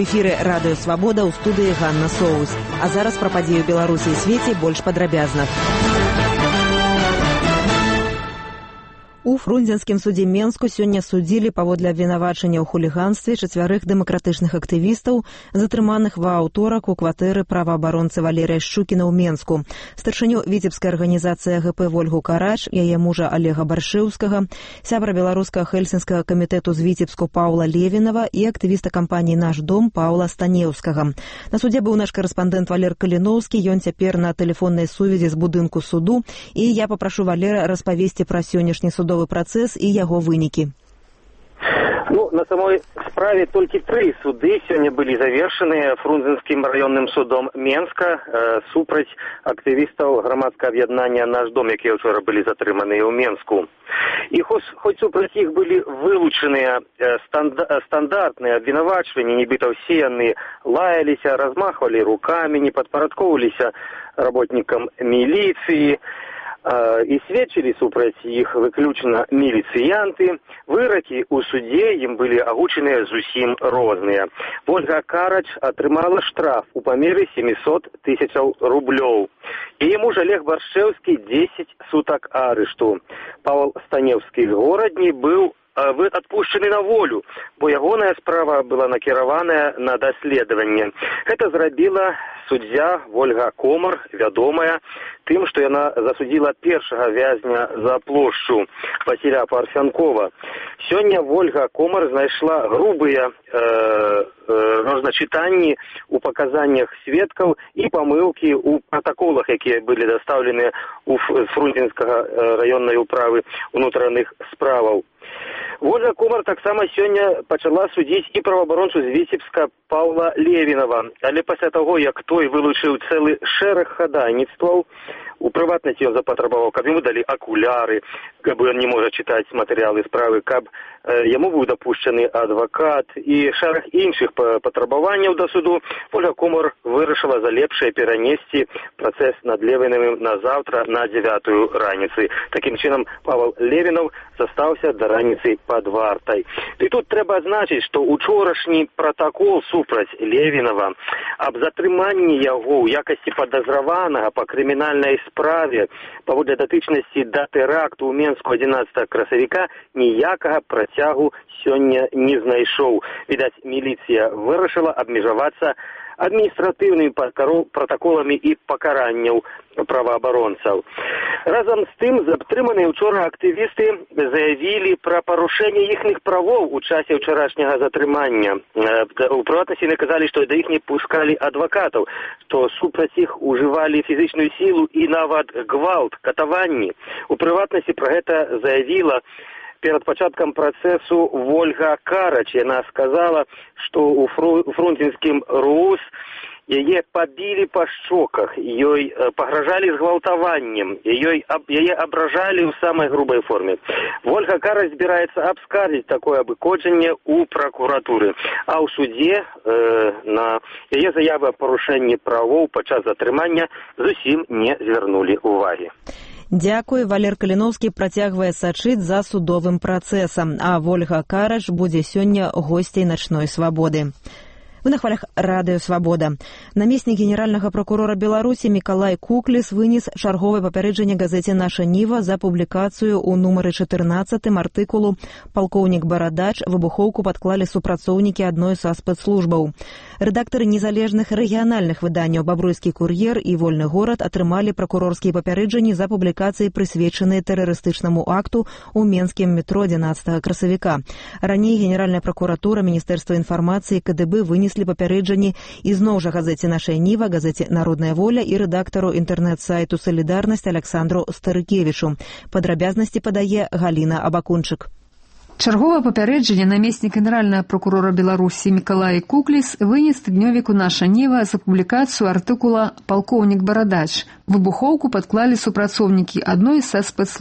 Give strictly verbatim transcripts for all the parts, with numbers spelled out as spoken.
эфіры радыё Свабода, ў студыі Ганна Соус. А зараз пра падзею Беларусі і свеце больш падрабязна. У Фрунзенскім судзе Менску сёння судзілі паводле абвінавачання ў хуліганстве чацвярых дэмакратычных актывістаў, затрыманых ва аўторак у кватэры праваабаронцы Валерыя Шчукіна ў Менску. Старшыню віцебскай арганізацыі ГП Вольгу Карач, яе мужа Олега Баршэўскага, сябра беларускага хельсінскага камітэту з Віцебску Паўла Левінава і актывіста кампаніі «Наш дом» Паўла Станеўскага. На судзе быў наш карэспандэнт Валер Каліноўскі, ён цяпер на тэлефоннай сувязі з будынку суду, і я папрашу Валера распавесці пра сённяшні судовы працэс і яго вынікі. Ну, на самой справе толькі тры суды сёння былі завершаныя Фрунзенскім раённым судом Менска э, супраць актывістаў грамадскага аб'яднання «Наш дом», якія ўчора былі затрыманыя ў Менску. І хоць, хоць супраць іх былі вылучаныя э, станда, стандартныя абвінавачванні, нібыта ўсе яны лаяліся, размахвалі рукамі, не падпарадкоўваліся работнікам міліцыі, і сведчылі супраць іх выключна міліцыянты, выракі ў судзе ім былі агучаныя зусім розныя. Вольга Карач атрымала штраф у памеры сямьсот тысячаў рублёў. Яе муж Олег Баршэўскі дзесяць сутак арышту. Павел Станеўскі з горадні быў адпушчаны на волю, бо ягоная справа была накіраваная на даследаванне. Гэта зрабіла суддзя Вольга Комар, вядомая тым, што яна засудзіла першага вязня за плошчу Васіля Парфянкова. Сёння Вольга Комар знайшла грубыя э, э, розначытанні ў паказаннях сведкаў і памылкі ў пратаколах, якія былі дастаўленыя ў Фрунзенскага раённай управы ўнутраных справаў. Вольга Комар таксама сёння пачала судзіць і праваабаронцу з Віцебска Паўла Левінава, але пасля таго, як той вылучыў цэлы шэраг хадайніцтваў, у прыватнасці ён запатрабаваў, каб яму далі акуляры, каб ён не можа чытаць матэрыялы справы, каб э, яму быў дапушчаны адвакат і шэраг іншых патрабаванняў да суду. Вольга Комар вырашыла за лепшае перанесці працэс над Левінавым на заўтра на дзявятую раніцы. Такім чынам Павел Левінаў застаўся да раніцы пад вартай. І тут трэба адзначыць, што учорашні пратакол супраць Левінава аб затрыманні яго ў якасці падазраванага па крымінальнай справе паводле датычнасці да тэракту ў Менску адзінаццатага красавіка ніякага працягу сёння не знайшоў. Відаць, міліцыя вырашыла абмежавацца адміністратыўнымі пратаколамі і пакаранняў праваабаронцаў. Разам з тым, затрыманыя ўчора актывісты заявілі пра парушэнне іхных правоў у часе ўчарашняга затрымання. У прыватнасці наказалі, што да іх не пускалі адвакатаў, што супраць іх ужывалі фізічную сілу і нават гвалт, катаванні. У прыватнасці пра гэта заявіла перад пачаткам працэсу Вольга Карач. Яна сказала, што ў Фрунзенскім РУС яе пабілі па шчоках, ёй пагражалі згвалтаваннем, ёй, яе абражалі ў самай грубай форме. Вольга Карач збіраецца абскардзіць такое абыходжанне ў пракуратуры, а ў судзе э, на яе заявы аб парушэнні правоў падчас затрымання зусім не звярнулі ўвагі. Дзякуй. Валер Каліноўскі працягвае сачыць за судовым працэсам, а Вольга Карач будзе сёння госцей начной свабоды. Вы на хвалях радыё Свабода. Намеснік генеральнага прокурора Беларусі Мікалай Кукліс вынес чарговае папярэджанне газеце «Наша Ніва» за публікацыю ў нумары чатырнаццатым артыкулу «Палкоўнік Барадач. Выбухоўку падклалі супрацоўнікі адной са спецслужбаў». Рэдактары незалежных рэгіянальных выданняў «Бабруйскі кур'ер» і «Вольны горад» атрымалі пракурорскія папярэджанні за публікацыі, прысвечаныя тэрарыстычнаму акту ў менскім метро адзінаццатага красавіка. Раней Генеральная пракуратура, Міністэрства інфармацыі, КДБ вынеслі папярэджанні ізноў жа газеце «Наша Ніва», газеце «Народная воля» і рэдактару інтэрнэт-сайту «Салідарнасць» Александру Старыкевічу. Падрабязнасці падае Галіна Абакунчык. Чарговае папярэджанне намеснік генеральнага прокурора Беларусі Мікалай Кукліс вынес тыднёвіку «Наша Ніва» за публікацыю артыкула «Палкоўнік Барадач». Выбухоўку падклалі супрацоўнікі адной са спецслужб.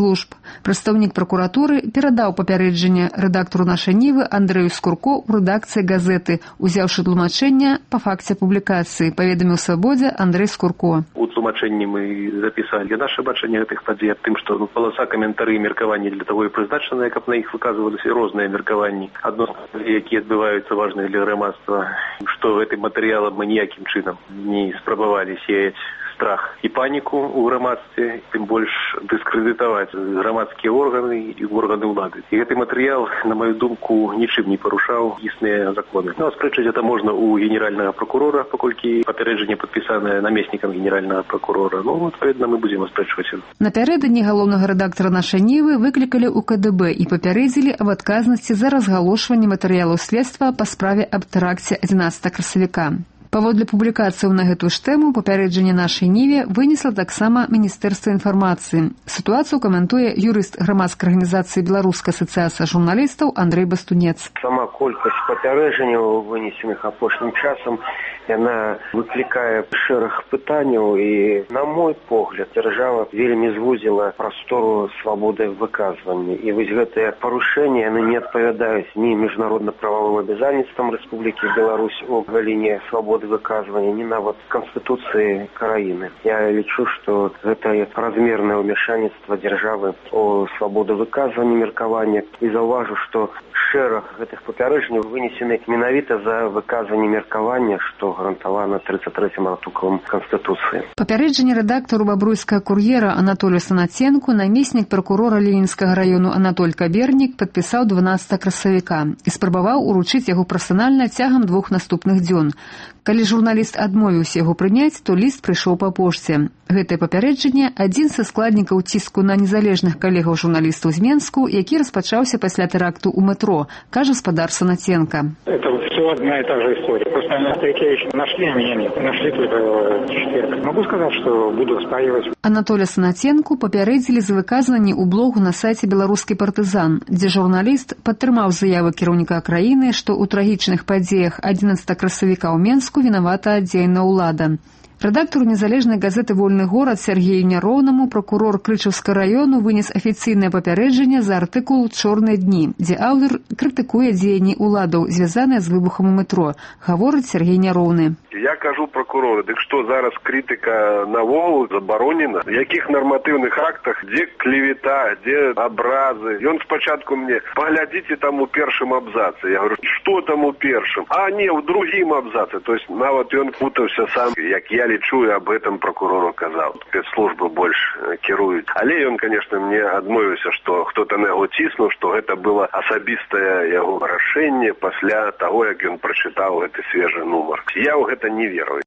Прадстаўнік пракуратуры перадаў папярэджанне рэдактару нашай Нівы Андрэю Скурко ў рэдакцыі газеты, узяўшы тлумачэнне па факце публікацыі, паведаміў «Свабодзе» Андрэй Скурко. У тлумачэнні мы запісалі наше бачанне гэтых падзей аб тым, што ну, паласа каментары і меркаванні для таго і прызначаныя, каб на іх выказваліся розныя меркаванні, адносна якія адбываюцца важныя для грамадства, што гэтым матэрыялам мы ніякім чынам не спрабавалі сеяць страх і паніку ў грамадстве, тым больш дыскрэдытаваць грамадскія органы і органы ўлады. І гэты матэрыял, на маю думку, нічым не парушаў існыя законы. Ну, аспрэчыць это можна у генеральнага прокурора, паколькі папярэджанне падпісанае намеснікам генеральнага прокурора. Ну, адпаведна, мы будзем аспрэчваць. Напярэдадні галоўнага рэдактара нашай Нівы выклікалі ў ка дэ бэ і папярэдзілі аб адказнасці за разгалошванне матэрыялаў следства па справе аб тэракце адзінаццатага красавіка. Паводле публікацыяў на гэтую ж тэму папярэджанне нашай Ніве вынесла таксама Міністэрства інфармацыі. Сітуацыю каментуе юрыст грамадскай арганізацыі Беларуская асацыяцыя журналістаў Андрэй Бастунец. Сама колькасць папярэджанняў, вынесеных апошнім часам, яна выклікае шэраг пытанняў і, на мой погляд, дзяржава вельмі звузіла прастору свабоды выказвання. І вось гэтыя парушэнні, яны не адпавядаюць ні міжнародна-прававым абавязанняцтвам Рэспублікі Беларусь у галіне свабоды выказвання, ні нават Канстытуцыі краіны. Я лічу, што гэта празмернае ўмяшанніцтва дзяржавы у свабоду выказвання, меркавання. І заўважу, што шэраг гэтых папярэджанняў вынесены менавіта за выказванне меркавання, што гарантавана тридцать третьим артыкулам Канстытуцыі. Папярэджанне рэдактару бабруйскага кур'ера Анатолію Санаценку намеснік пракурора Ленінскага раёну Анатоль Кабернік падпісаў дванаццатага красавіка і спрабаваў уручыць яго персанальна цягам двух наступных дзён. Калі журналіст адмовіўся яго прыняць, то ліст прыйшоў па пошце. Гэтае папярэджанне – адзін са складнікаў ціску на незалежных калегаў-журналістаў з Менску, які распачаўся пасля тэракту ў метро, кажа спадар Санаценка. Это все одна и та же история. Просто Анатолий нашли, а меня нет. Нашли только в четверг. Могу сказать, что буду оспаривать. Анатолия Санаценку папярэдзілі за выказванні ў блогу на сайце «Беларускі партызан», дзе журналіст падтрымаў заявы кіраўніка краіны, што ў трагічных падзеях адзінаццатага красавіка ў Менску вінавата адзейная ўлада. Рэдактару незалежнай газеты «Вольны горад» Сергею Няроўнаму прокурор Крычаўскага раёну вынес афіцыйнае папярэджанне за артыкул «Чорныя дні», дзе аўтар крытыкуе дзеянні ўладаў, звязаныя з выбухам у метро, гаворыць Сергей Няроўны. Я кажу прокурору, дык што зараз крытыка навогул забаронена? В якіх нарматыўных актах, дзе клевета, дзе абразы? Ён спачатку мне, паглядзіце там у першым абзацы. Я говорю, што там у першым? А не, у другім абзацы. То есть нават ён путаўся сам, як я лічу, і аб гэтым прокурору казаў. Спецслужбы больш кіруюць. Але ён, конечно, мне адмовіўся, што хто-то на яго ціснуў, што гэта было асабістае яго рашэнне пасля таго, як ён прачытаў гэты свежы нумар. Я ў гэта не верую.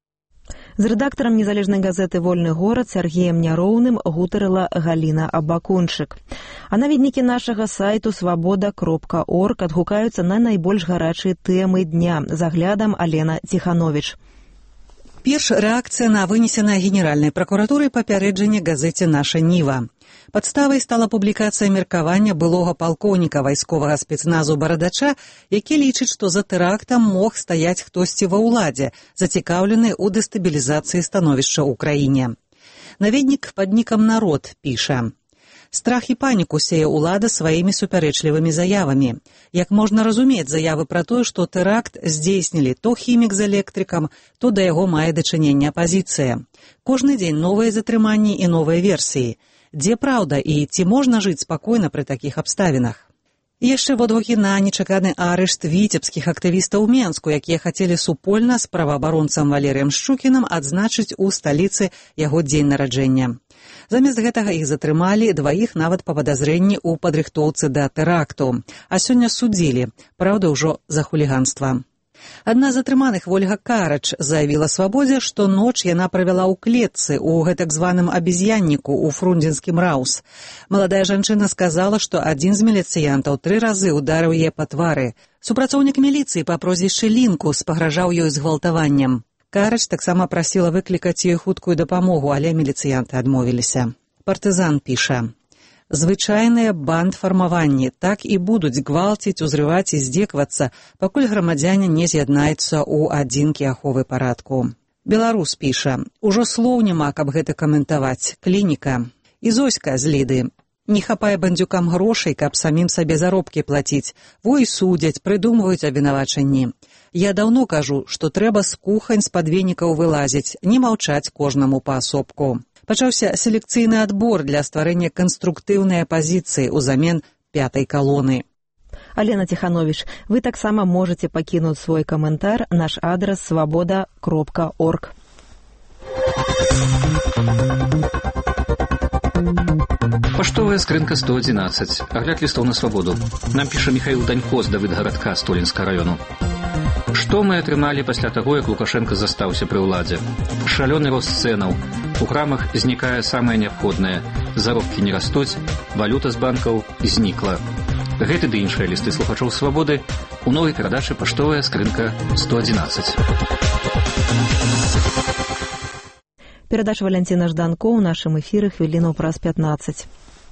З рэдактарам незалежнай газеты «Вольны горад» Сергеем Няроўным гутарыла Галіна Абакунчык. А наведнікі нашага сайту свабода кропка орг адгукаюцца на найбольш гарачыя тэмы дня. З аглядам Алена Ціхановіч. Перш рэакцыя на вынесенае Генеральнай пракуратурай папярэджанне газеце «Наша Ніва». Падставай стала публікацыя меркавання былога палкоўніка вайсковага спецназу Барадача, які лічыць, што за тэрактам мог стаяць хтосьці ва ўладзе, зацікаўлены ў дэстабілізацыі становішча ў краіне. Наведнік пад нікам «Народ» піша: «Страх і паніку сее ўлада сваімі супярэчлівымі заявамі. Як можна разумець заявы пра тое, што тэракт здзейснілі то хімік з электрыкам, то да яго мае дачыненне апазіцыя. Кожны дзень новыя затрыманні і новыя версіі. Дзе праўда і ці можна жыць спакойна пры такіх абставінах?» Яшчэ водгукі на нечаканы арышт віцебскіх актывістаў у Менску, якія хацелі супольна з праваабаронцам Валерыем Шчукінам адзначыць у сталіцы яго дзень нараджэння. Замест гэтага іх затрымалі, дваіх нават па падазрэнні ў падрыхтоўцы да тэракту, а сёння судзілі, праўда, ўжо за хуліганства. Адна з затрыманых, Вольга Карач, заявіла «Свабодзе», што ноч яна правяла ў клетцы ў гэтак званым абезьянніку ў фрунзенскім Раус. Маладая жанчына сказала, што адзін з міліцыянтаў тры разы ударыў яе па твары. Супрацоўнік міліцыі па прозвішчы Лінкус пагражаў ёй згвалтаваннем. Карач таксама прасіла выклікаць ёй хуткую дапамогу, але міліцыянты адмовіліся. Партызан піша: «Звычайныя бандфармаванні так і будуць гвалціць, узрываць і здзеквацца, пакуль грамадзяне не з'яднаюцца ў адзінкі аховы парадку». Беларус піша: «Ужо слоў няма, каб гэта каментаваць. Клініка». І Зоська з Ліды: Не хапае бандзюкам грошай, каб самім сабе заробкі плаціць. Во і судзяць, прыдумваюць абвінавачанні. Я даўно кажу, што трэба з кухань з-пад венікаў вылазіць, не маўчаць кожнаму паасобку. Пачаўся селекцыйны адбор для стварэння канструктыўнай апазіцыі ўзамен пятай калоны. Алена Тиханович, вы таксама можете пакінуць свой каментар. Наш адрес свабода кропка орг. Паштовая скрынка сто одиннадцать. Агляд лістоў на свабоду. Нам піша Михаил Данько з Давыдгарадка Столінскага району. Што мы атрымалі пасля таго, як Лукашенко застаўся пры ўладзе? Шалёны рост цэнаў. У крамах знікае самае неабходнае. Заробкі не растуць, валюта з банкаў знікла. Гэты ды іншыя лісты слухачоў свабоды у новай перадачы «Паштовая скрынка сто одиннадцать». Перадача Валянціна Жданко ў нашым эфіры хвіліну праз пятнаццаць.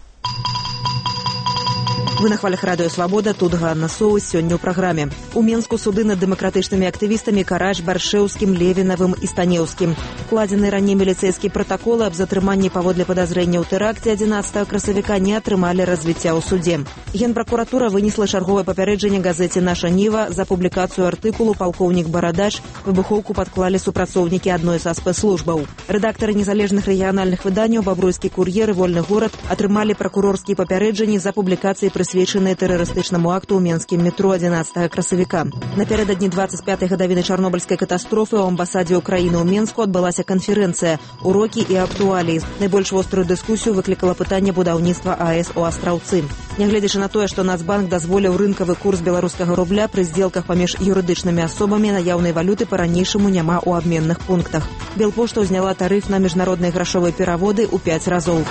Вы на хвалях радыё «Свабода», тут Ганна Соус. Сёння ў праграме. У Менску суды над дэмакратычнымі актывістамі Карач, Баршэўскім, Левінавым і Станеўскім. Укладзены раней міліцэйскія пратаколы аб затрыманні паводле падазрэння ў тэракце адзінаццатага красавіка не атрымалі развіцця ў суде. Генпракуратура вынесла чарговае папярэджанне газеце «Наша Ніва» за публікацыю артыкулу «Палкоўнік Барадач». Выбухоўку падклалі супрацоўнікі адной са спецслужбаў. Рэдактары незалежных рэгіянальных выданняў «Бабруйскі кур'ер» і «Вольны горад» атрымалі пракурорскія папярэджанні за публікацыі прысвечаныя тэрарыстычнаму акту ў менскім метро адзінаццатага красавіка. Напярэдадні дваццаць пятай гадавіны чарнобыльскай катастрофы ў амбасадзе Украіны ў Менску адбылася канферэнцыя «Урокі і актуаліі». Найбольш вострую дыскусію выклікала пытанне будаўніцтва АЭС у Астраўцы. Нягледзячы на тое, што Нацбанк дазволіў рынкавы курс беларускага рубля, пры здзелках паміж юрыдычнымі асобамі наяўнай валюты па-ранейшаму няма ў абменных пунктах. Белпошта ўзняла тарыф на міжнародныя грашовыя пераводы ў пяць разоў.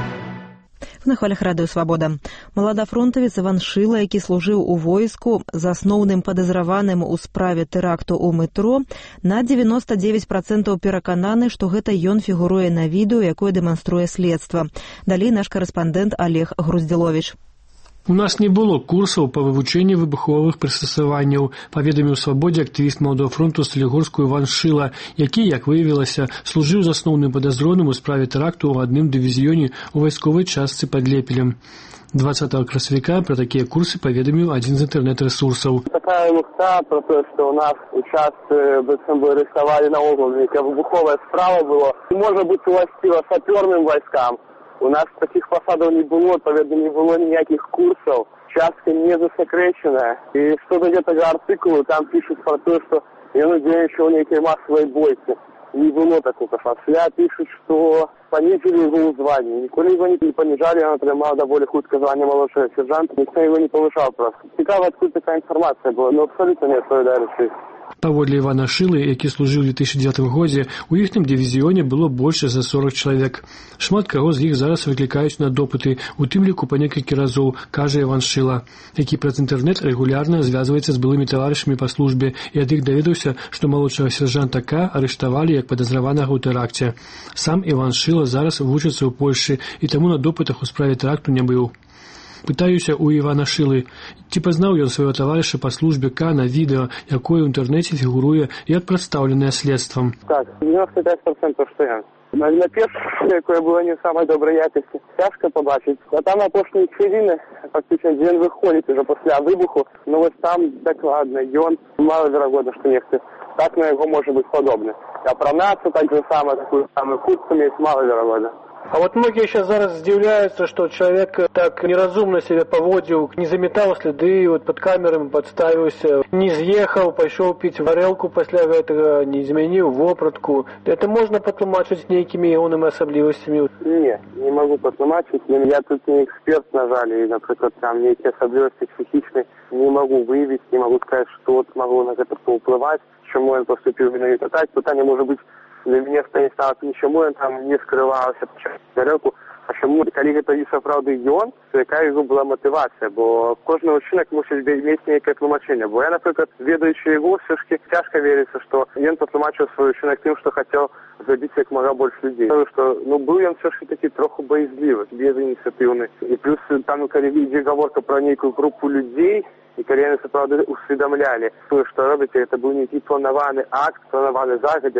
На хвалях радыё «Свабода». Маладафронтавец Іван Шыла, які служыў у войску, з асноўным падазраваным у справе тэракту ў метро, на дзевяноста дзевяць працэнтаў перакананы, што гэта ён фігуруе на відэо, якое дэманструе следства. Далей наш карэспандэнт Олег Груздзіловіч. У нас не было курсаў па вывучэнні выбуховых прыстасаванняў, паведаміў «Свабодзе» актывіст Маладога фронту Салігорску Іван Шыла, які, як выявілася, служыў з асноўным падазроным у справе тэракту ў адным дывізіёне ў вайсковай частцы пад Лепелем. дваццатага красавіка пра такія курсы паведаміў адзін з інтэрнэт-рэсурсаў. Такая лухта про то, што ў нас у час быццам бы арыштавалі наогул, нейкая выбуховая справа была. Можа быць уласціва сапёрным вайскам. У нас таких посадов не было, поэтому не было никаких курсов. Частка не засекреченная. И что-то где-то артикулы там пишут про то, что я надеюсь, что у некой массовой бойки. Не было такого. После пишут, что понизили его звание. Никто его не понижали, он отримал довольно худое звание молодшего сержанта. Никто его не повышал просто. Цікаво, откуда такая информация была, но абсолютно не отповедали. Паводле Івана Шылы, які служыў у две тысячи девятым годзе, у іхнім дывізіёне было больш за сорок чалавек. Шмат каго з іх зараз выклікаюць на допыты, у тым ліку па некалькі разоў, кажа Іван Шыла, які праз інтэрнэт рэгулярна звязваецца з былымі таварышамі па службе і ад іх даведаўся, што малодшага сержанта К арыштавалі як падазраванага ў тэракце. Сам Іван Шыла зараз вучыцца ў Польшчы і таму на допытах у справе тэракту не быў. Пытаюся у Івана Шылы, ці пазнаў ён свайго таварыша па службе К на відэо, якое ў інтэрнэце фігуруе як прадстаўленае следствам. Так, девяносто пять процентов што я. На, на першае, якое было не самай добрай якасці, цяжка побачыць. А там апошнія хвіліны, фактычна, дзе ён выходзіць уже пасля выбуху, ну вось там дакладна, ён малаверагодна, што нехта так на яго можа быць падобны. Апранацца так же самое, такую самую куртку мець малаверагодна. А вот многие сейчас зараз удивляются, что человек так неразумно себя поводил, не заметал следы, вот под камерами подставился, не съехал, пошел пить варелку после этого, не изменил вопратку. Это можно потлумачить некими ионными особливостями? Не, не могу потлумачить. Я тут не эксперт, на жаль, и, например, там некие особливости психичные не могу выявить, не могу сказать, что могло на это повпливать, чему он поступил именно так. Питание может быть для мяне Станіслав нічому ён там не скрываўся падчас варэлку. А чаму, калі гэта і сапраўды ён, то якая яго была матывацыя? Бо кожны ўчынак мусіць мець нейкае тлумачэнне. Бо я, напрыклад, ведаючы яго, все ж цяжка верыцца, што ён патлумачыў свой учынак тым, што хацеў забіць як мага больш людзей. Тому што, ну, быў ён все ж такі троху баязлівы, безініцыятыўны. І плюс там, калі ідзе гаворка пра нейкую групу людзей, і калі яны сапраўды усведамлялі тое, што робіце, гэта быў нейкі планаваны акт, планаваны загадзя,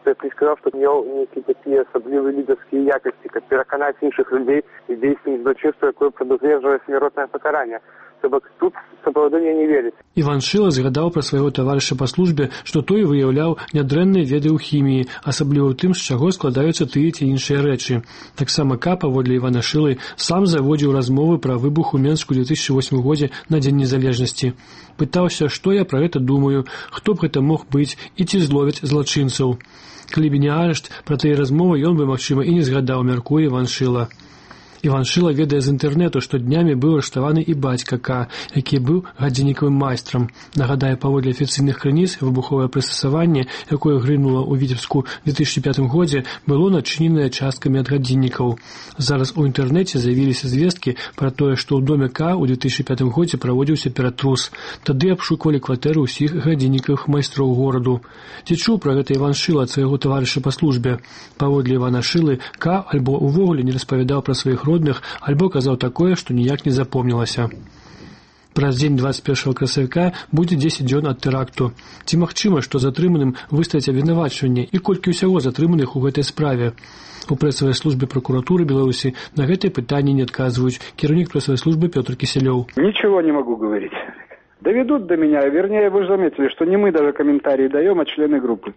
Ты сказал, что мел некие такие особливые лидерские якости, как переконать інших людей и действовать злочинства, якое предупреждает смертное покарание. Тут сапраўды не верить. Іван Шыла згадаў пра свайго таварыша па службе, што той выяўляў нядрэнныя веды ў хіміі, асабліва ў тым, з чаго складаюцца тыя ці іншыя рэчы. Таксама К, паводле Івана Шылы, сам заводзіў размовы пра выбух у Менску ў две тысячы восьмым годзе на Дзень незалежнасці. Пытаўся, што я пра гэта думаю, хто б гэта мог быць і ці зловяць злачынцаў. Калі б не арышт, пра тыя размовы ён бы, магчыма, і не згадаў, мяркуе Іван Шыла. Іван Шыла ведае з інтэрнэту, што днямі быў арыштаваны і бацька К, які быў гадзіннікавым майстрам. Нагадае, паводле афіцыйных крыніц, выбуховае прыстасаванне, якое грынула ў Віцебску ў две тысячы пятым годзе, было начыненае часткамі ад гадзіннікаў. Зараз у інтэрнэце з'явіліся звесткі пра тое, што ў доме К ў две тысячы пятым годзе праводзіўся ператрус. Тады абшуквалі кватэры ўсіх гадзіннікавых майстроў гораду. Ці чуў пра гэта Іван Шыла ад свайго таварыша па службе? Паводле Івана Шылы, К альбо ўвогуле не распавядаў пра сваіх родных, альбо казаў такое, што ніяк не запомнілася. Праз дзень двадцать першага красавіка будзе дзесяць дзён ад тэракту. Ці магчыма, што затрыманым выставяць абвінавачванне і колькі ўсяго затрыманых у гэтай справе? У прэсавай службе прокуратуры Беларусі на гэтае пытанне не адказваюць. Кіраўнік прэсавай службы Пётр Кисилёв. Ничего не могу говорить. Доведут до меня, вернее, вы же заметили, что не мы даже комментарии даем, а члены группы.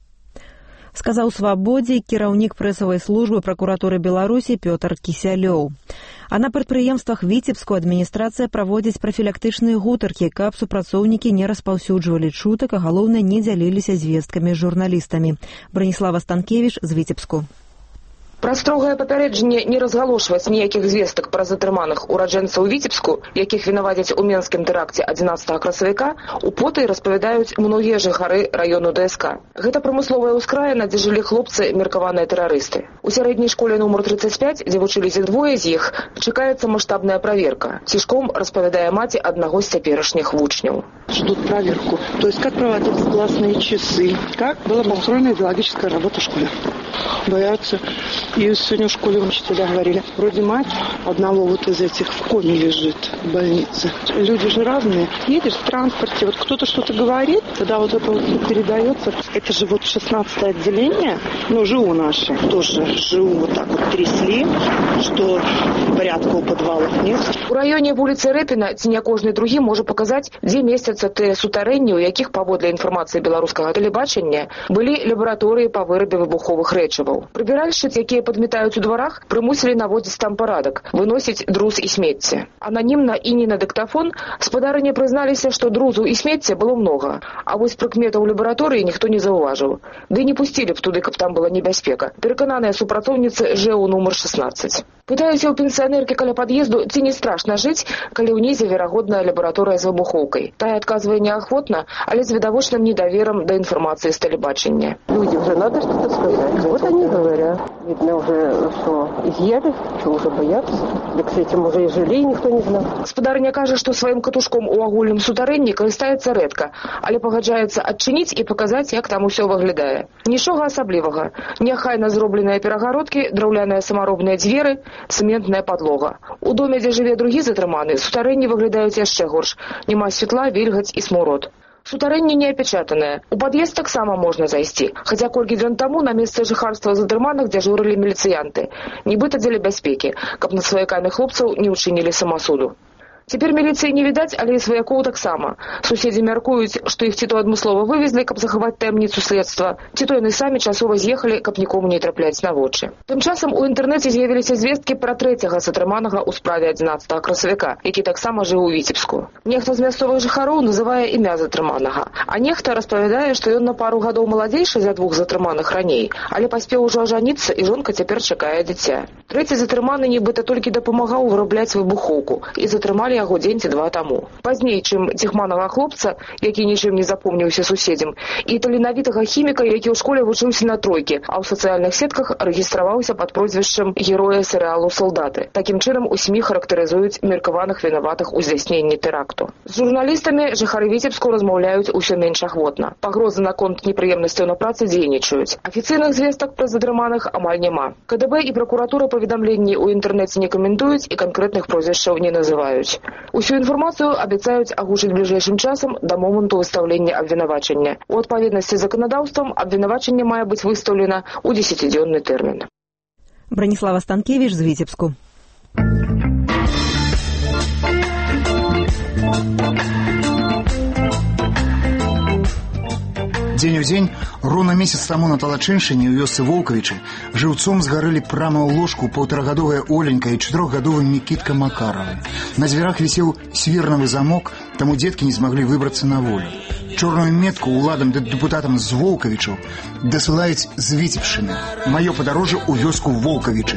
Сказаў «Свабодзе» кіраўнік прэсавай службы пракуратуры Беларусі Пётр Кисилёв. А на прадпрыемствах Віцебску адміністрацыя праводзіць прафілактычныя гутаркі, каб супрацоўнікі не распаўсюджвалі чутак, а галоўнае, не дзяліліся звесткамі з журналістамі. Браніслава Станкевіч з Віцебску. Пра строгае папярэджанне не разгалошваць ніякіх звестак пра затрыманых ураджэнцаў Віцебску, якіх вінавацяць у менскім тэракце адзінаццатага красавіка, у поты распавядаюць многія жыхары раёну ДСК. Гэта прамысловая ўскраіна, дзе жылі хлопцы, меркаваныя тэрарысты. У сярэдняй школе нумар тридцать пять, дзе вучыліся двое з іх, чакаецца маштабная праверка. Цішком распавядае маці аднаго з цяперашніх вучняў. Ждут проверку. То есть как проводились классные часы, как была построена идеологическая работа в школе. Боятся. И сегодня в школе учителя говорили, вроде мать одного вот из этих в коме лежит в больнице. Люди же разные. Едешь в транспорте, вот кто-то что-то говорит, тогда вот это вот передается. Это же вот шестнадцатое отделение, ну, ЖУ наши, тоже ЖУ вот так вот трясли, что порядка у подвалов нет. У раёне вуліцы Рэпіна ці не кожны другі можа паказаць, дзе месцяцца тыя сутарэнні, у якіх, паводле інфармацыі беларускага тэлебачання, былі лабараторыі па вырабе выбуховых рэчываў. Прыбіральшчыц, якія падмятаюць у дварах, прымусілі наводзіць там парадак, выносіць друз і смецце. Ананімна і не на дыктафон спадарыні прызналіся, што друзу і смецця было многа, а вось прыкметаў лабараторыі ніхто не заўважыў. Ды не пусцілі б туды, каб там была небяспека. Перакананыя супрацоўніцы ЖЭУ нумар шестнадцать. Пытаюся ў пенсіянеркі каля пад'езду, ці не страшна жыць, калі ўнізе верагодная лабараторыя з выбухоўкай. Тая адказвае неахвотна, але з відавочным недаверам да інфармацыі з тэлебачання. Люди уже надо что-то сказать. Вот они говорят. Видно уже, что изъяли, что уже боятся. Так с этим уже и жили, и никто не знал. Спадарня кажа, што сваім катушком у агульным сутарэнні карыстаецца рэдка, але пагаджаецца адчыніць і паказаць, як там усё выглядае. Нічога асаблівага. Няхайна зробленыя перагародкі, драўляныя самаробныя дзверы, цэментная падлога. У доме, дзе жыве другі затрыманы, сутарэнні выглядаюць яшчэ горш. Няма святла, вільгаць і смурод. Сутарэнне не апечатанае. У пад'езд таксама можна зайсці, хаця колькі дзён таму на месцы жыхарства затрыманых дзяжурылі міліцыянты. Нібыта дзеля бяспекі, каб над сваякамі хлопцаў не ўчынілі самасуду. Цяпер міліцыі не відаць, але і сваякоў таксама. Суседзі мяркуюць, што іх ці то адмыслова вывезлі, каб захаваць таямніцу следства, ці то яны самі часова з'ехалі, каб нікому не трапляць на вочы. Тым часам у інтэрнэце з'явіліся звесткі пра трэцяга затрыманага ў справе адзінаццатага красавіка, які таксама жыў у Віцебску. Нехта з мясцовых жыхароў называе імя затрыманага, а нехта распавядае, што ён на пару гадоў маладзейшы за двух затрыманых раней, але паспеў ужо ажаніцца, і жонка цяпер чакае дзіця. Трэці затрыманы нібыта толькі дапамагаў вырабляць выбухоўку, і затрымалі яго дзень ці два таму. Пазней, чым ціхманага хлопца, які нічым не запомніўся суседзям, і таленавітага хіміка, які ў школе вучыўся на тройкі, а ў сацыяльных сетках рэгістраваўся пад прозвішчам героя серыялу «Салдаты». Такім чынам у СМІ характарызуюць меркаваных вінаватых у здзяйсненні тэракту. З журналістамі жыхары Віцебску размаўляюць усё менш ахвотна. Пагрозы наконт непрыемнасцяў на працы дзейнічаюць. Афіцыйных звестак пра затрыманых амаль няма. КДБ і пракуратура паведамленні ў інтэрнэце не каментуюць і канкрэтных прозвішчаў не называюць. Усю інфармацыю абяцаюць агучыць бліжэйшым часам да моманту выстаўлення абвінавачання. У адпаведнасці з заканадаўствам абвінавачанне мае быць выстаўлена ў дзесяцідзённы тэрмін. Браніслава Станкевіч з Віцебску. Дзень у дзень, роўна месяц таму на Талачыншыне ў вёсцы Волкавічы жыўцом згарэлі прама ў ложку паўтарагадовая Оленька і чатырохгадовая Мікітка Макаравы. На дзвярах вісеў свірнавы замок, таму дзеткі не змаглі выбрацца на волю. Чорную метку ўладам ды дэпутатам з Волкавічаў дасылаюць з Віцебшчыны. Маё падарожжа ў вёску Волкавічы.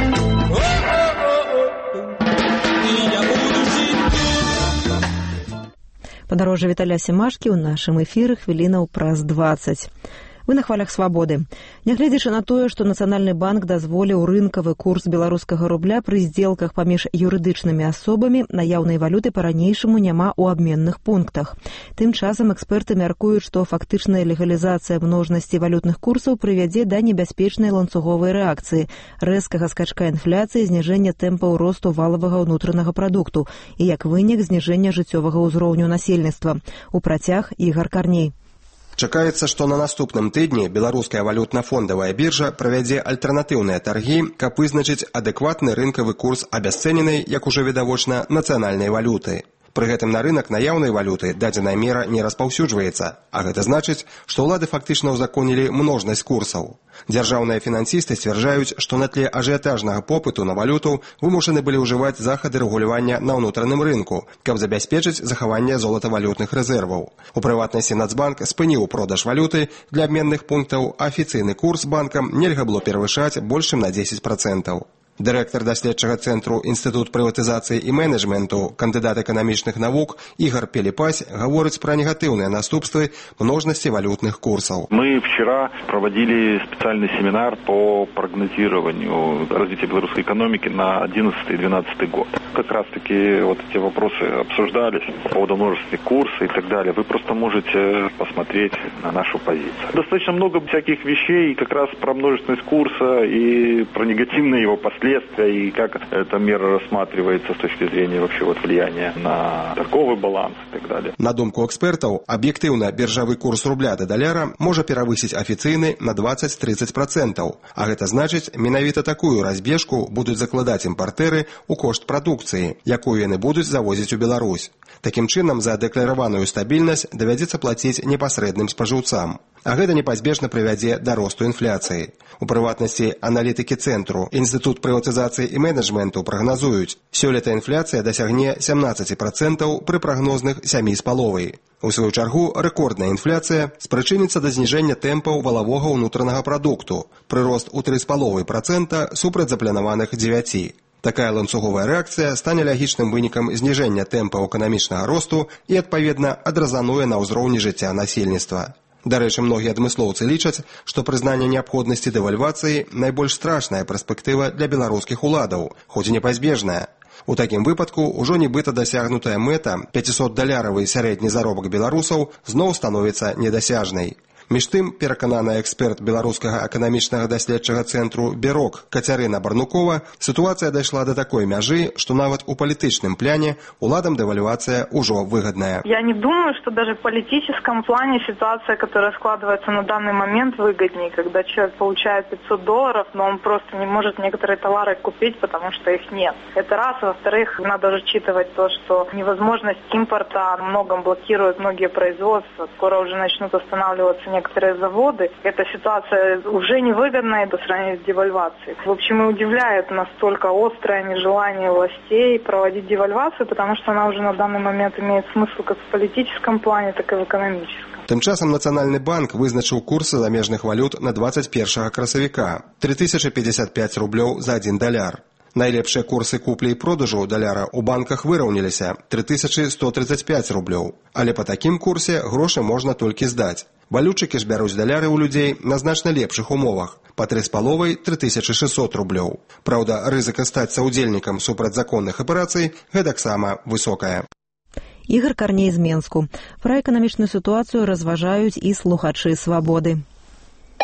Падарожжа Віталя Семашкі ў нашым эфіры хвілінаў праз дваццаць. Вы на хвалях свабоды. Нягледзячы на тое, што Нацыянальны банк дазволіў рынкавы курс беларускага рубля пры здзелках паміж юрыдычнымі асобамі, наяўнай валюты па-ранейшаму няма ў абменных пунктах. Тым часам эксперты мяркуюць, што фактычная легалізацыя множнасці валютных курсаў прывядзе да небяспечнай ланцуговай рэакцыі, рэзкага скачка інфляцыі, зніжэння тэмпаў росту валавага ўнутранага прадукту і, як вынік, зніжэння жыццёвага ўзроўню насельніцтва. У працяг Ігар Карней. Чакаецца, што на наступным тыдні беларуская валютна-фондавая біржа правядзе альтэрнатыўныя таргі, каб вызначыць адэкватны рынкавы курс абясцэненай, як ужо відавочна, нацыянальнай валюты. Пры гэтым на рынак наяўнай валюты дадзеная мера не распаўсюджваецца, а гэта значыць, што ўлады фактычна ўзаконілі множнасць курсаў. Дзяржаўныя фінансісты сцвярджаюць, што на тле ажыятажнага попыту на валюту вымушаны былі ўжываць захады рэгулявання на ўнутраным рынку, каб забяспечыць захаванне золатавалютных рэзерваў. У прыватнасці Нацбанк спыніў продаж валюты для абменных пунктаў, а афіцыйны курс банкам нельга было перавышаць больш чым на дзесяць працэнтаў. Дырэктар даследчага цэнтру Інстытут прыватызацыі і менеджменту, кандыдат эканамічных навук Игорь Пелепась говорит про негативные наступства множности валютных курсов. Мы вчера проводили специальный семинар по прогнозированию развития белорусской экономики на одиннадцатый-двенадцатый год. Как раз таки вот эти вопросы обсуждались по поводу множества курса и так далее. Вы просто можете посмотреть на нашу позицию. Достаточно много всяких вещей как раз про множественность курса и про негативные его последствия. И как эта мера рассматривается с точки зрения вообще вот влияния на торговый баланс и так далее. На думку экспертов, объективно биржавый курс рубля до доляра может перевысить официйный на двадцать-тридцать процентов. А это значит, менавіта такую разбежку будут закладать импортеры у кошт продукции, якую яны будут завозить у Беларусь. Таким чином, за декларированную стабильность доведется платить непосредным споживцам. А гэта непазбежна прывядзе да росту інфляцыі. У прыватнасці аналітыкі цэнтру Інстытут прыватызацыі і менеджменту прагназуюць, сёлета інфляцыя дасягне сямнаццаць працэнтаў пры прагнозных сямі з паловай. У сваю чаргу, рэкордная інфляцыя спрычыніцца да зніжэння тэмпаў валавога ўнутранага прадукту, прырост у тры з паловай працэнта супраць запланаваных дзевяці. Такая ланцуговая рэакцыя стане лагічным вынікам зніжэння тэмпаў эканамічнага росту і, адпаведна, адразануе на ўзроўні жыцця насельніцтва. Дарэчы, многія адмыслоўцы лічаць, што прызнанне неабходнасці дэвальвацыі найбольш страшная перспектыва для беларускіх уладаў, хоць і непазбежная. У такім выпадку ўжо нібыта дасягнутая мэта пяцісотдаляравы сярэдні заробак беларусаў зноў становіцца недасяжнай. Між тым, перакананая эксперт беларускага эканамічнага даследчага цэнтру «Бюрок» Кацярына Барнукова, ситуация дошла до такой мяжи, что нават у палітычным пляне уладам девальвация уже выгодная. Я не думаю, что даже в политическом плане ситуация, которая складывается на данный момент, выгоднее, когда человек получает пятьсот долларов, но он просто не может некоторые товары купить, потому что их нет. Это раз. Во-вторых, надо учитывать то, что невозможность импорта во многом блокирует многие производства. Скоро уже начнут останавливаться некоторые заводы. Эта ситуация уже невыгодная по сравнению с девальвацией. В общем, и удивляет настолько острое нежелание властей проводить девальвацию, потому что она уже на данный момент имеет смысл как в политическом плане, так и в экономическом. Тым часам Нацыянальны банк вызначыў курсы замежных валют на двадцать першага красавіка – три тысячи пятьдесят пять рублёў за один даляр. Найлепшыя курсы куплі і продажу даляра ў банках выраўняліся – три тысячи сто тридцать пять рублёў. Але па такім курсе грошы можна толькі здаць. Валютчыкі ж бяруць даляры ў людзей на значна лепшых умовах – па тры з паловай – три тысячи шестьсот рублёў. Праўда, рызыка стаць саўдзельнікам супрацьзаконных аперацый гэтаксама высокая. Ігар Карней з Менску. Пра эканамічную ситуацию разважаюць і слухачы «Свободы».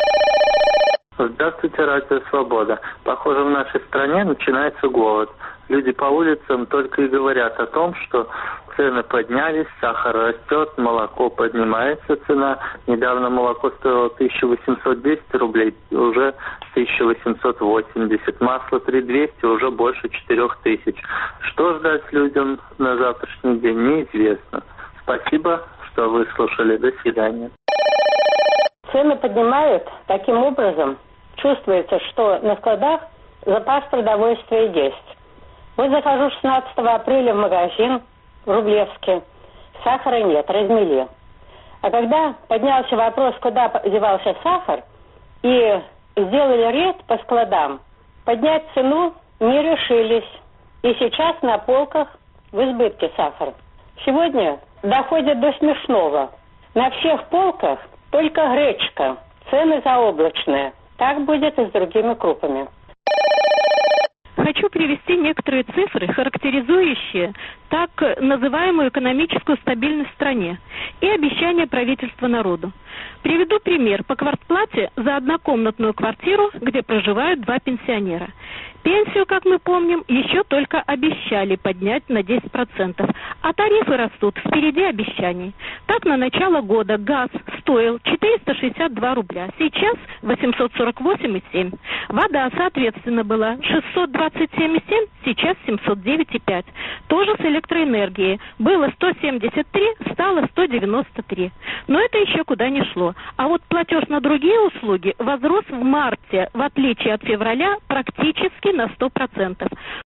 Здравствуйте, радио «Свобода». Похоже, в нашей стране начинается голод. люди по улицам только и говорят о том, что цены поднялись, сахар растет, молоко поднимается цена. Недавно молоко стоило тысяча восемьсот двести рублей, уже тысяча восемьсот восемьдесят. Масло три двести, уже больше четырех тысяч. Что ждать людям на завтрашний день, неизвестно. Спасибо, что выслушали. До свидания. Цены поднимают таким образом. Чувствуется, что на складах запас продовольствия есть. Вот захожу шестнадцатого апреля в магазин в Рублевске. Сахара нет, размели. А когда поднялся вопрос, куда девался сахар, и сделали рейд по складам, поднять цену не решились. И сейчас на полках в избытке сахар. Сегодня доходит до смешного. На всех полках только гречка. Цены заоблачные. Так будет и с другими крупами. Хочу привести некоторые цифры, характеризующие так называемую экономическую стабильность в стране и обещания правительства народу. Приведу пример по квартплате за однокомнатную квартиру, где проживают два пенсионера. Пенсию, как мы помним, еще только обещали поднять на десять процентов, а тарифы растут впереди обещаний. Так, на начало года газ стоил четыреста шестьдесят два рубля, сейчас восемьсот сорок восемь и семь. Вода, соответственно, была шестьсот двадцать семь и семь, сейчас семьсот девять и пять. Тоже с электроэнергией. Было сто семьдесят три, стало сто девяносто три. Но это еще куда не шло. А вот платеж на другие услуги возрос в марте, в отличие от февраля, практически на сто процентов.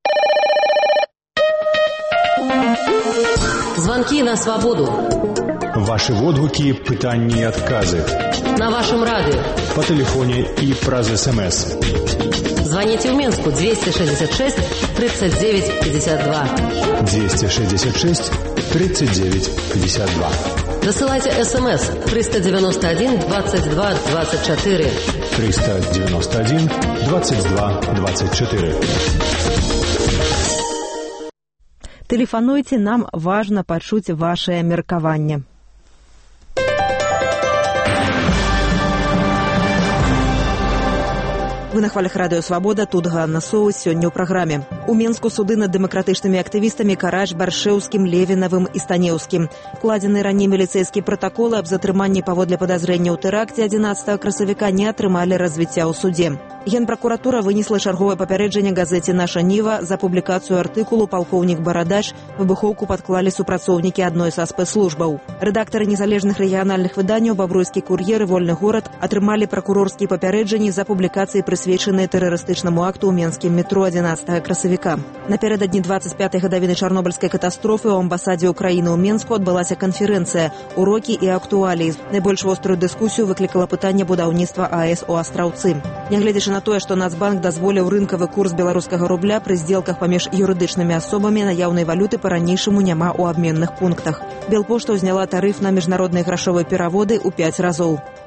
Звонки на свободу. Ваши водгуки, пытанні і отказы. На вашем радио. По телефоне и праз СМС. Звоните в Минску двести шестьдесят шесть тридцать девять пятьдесят два. двести шестьдесят шесть тридцать девять пятьдесят два. Досылайте СМС триста девяносто один двадцать два двадцать четыре. триста девяносто один двадцать два двадцать четыре. Тэлефануйце, нам важна пачуць вашае меркаванне. Вы на хвалях радыё «Свабода», тут Ганна Соус, сёння ў праграме. У Менску суды над дэмакратычнымі актывістамі Карач, Баршэўскім, Левінавым і Станеўскім. Кладзены раней міліцэйскія пратаколы аб затрыманні паводле падазрэння ў тэракце адзінаццатага красавіка не атрымалі развіцця ў суде. Генпракуратура вынесла чарговае папярэджанне газеце «Наша Ніва» за публікацыю артыкулу «Палкоўнік Барадач». Выбухоўку падклалі супрацоўнікі адной са спецслужбаў. Рэдактары незалежных рэгіянальных выданняў «Бабруйскі кур'ер» і «Вольны горад» атрымалі пракурорскія папярэджанні за публікацыі, прысвечаныя тэрарыстычнаму акту ў менскім метро адзінаццатага красавіка. Напярэдадні двадцать пятай гадавіны чарнобыльскай катастрофы ў амбасадзе Украіны ў Менску адбылася канферэнцыя «Урокі і актуаліі». Найбольш вострую дыскусію выклікала пытанне будаўніцтва АЭС у Астраўцы. Нягледзячы на тое, што Нацбанк дазволіў рынкавы курс беларускага рубля пры здзелках паміж юрыдычнымі асобамі, наяўнай валюты па-ранейшаму няма ў абменных пунктах. Белпошта ўзняла тарыф на міжнародныя грашовыя пераводы ў пяць разоў.